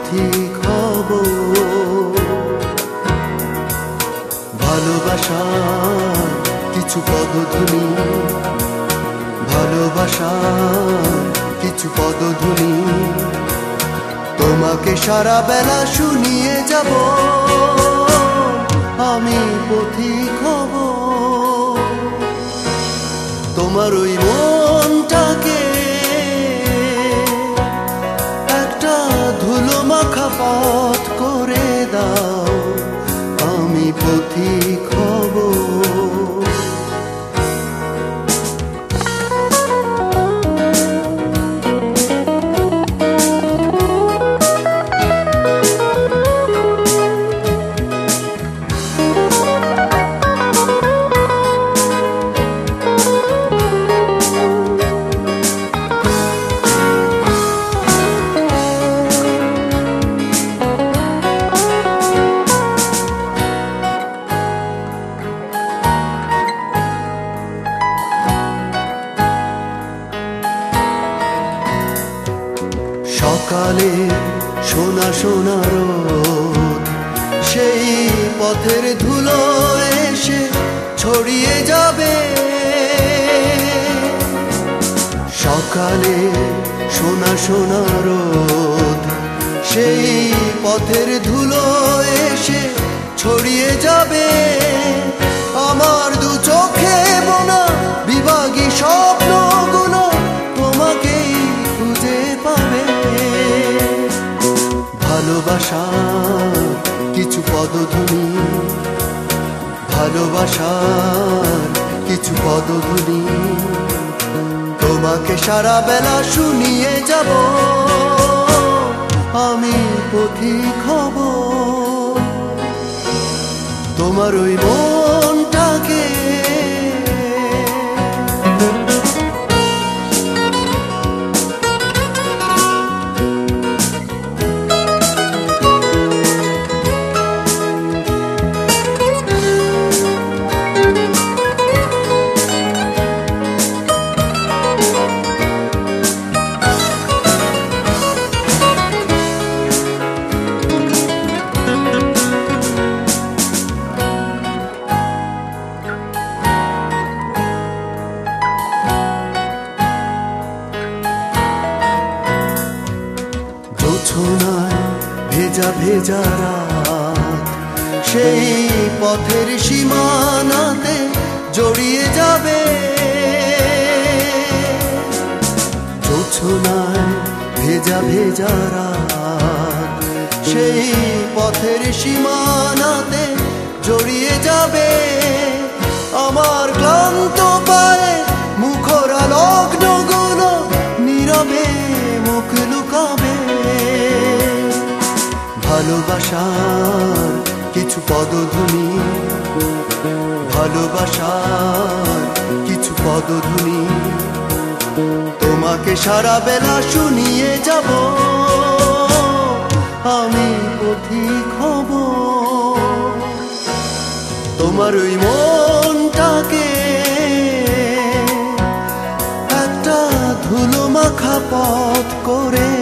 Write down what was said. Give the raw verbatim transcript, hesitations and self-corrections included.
পথিক হব। ভালোবাসার কিছু পদধ্বনি, ভালোবাসার কিছু পদধ্বনি তোমাকে সারা বেলা শুনিয়ে যাব। আমি পথিক হব। তোমার ওই মনটাকে একটা ধুলো মাখা পথ করে দাও, আমি পথিক হব। সকালে সোনা সোনা রোদ সেই পথের ধুলো এসে ছড়িয়ে যাবে। সকালে সোনা সোনা রোদ সেই পথের ধুলো এসে ছড়িয়ে যাবে। আমার দু চোখে বোনা বিভাগী স্বপ্নগুলো তোমাকেই খুঁজে পাবে। ভালোবাসার কিছু পদধ্বনি, ভালোবাসার কিছু পদধ্বনি তোমাকে সারা বেলা শুনিয়ে যাব। আমি পথিক হব। তোমার ওই মনটাকে জোছনায় ভেজা ভেজা রাত সেই পথের সীমানাতে জড়িয়ে যাবে। জোছনায় ভেজা ভেজা রাত সেই পথের সীমানাতে জড়িয়ে যাবে। আমার ক্লান্ত পায়ে মুখরা লগ্নগুলো নীরবে মুখ লুকাবে। ভালোবাসার কিছু পদধ্বনি, ভালোবাসার কিছু পদধ্বনি তোমাকে সারা বেলা শুনিয়ে যাব। আমি পথিক হব। তোমার ওই মনটাকে একটা ধুলো মাখা পথ করে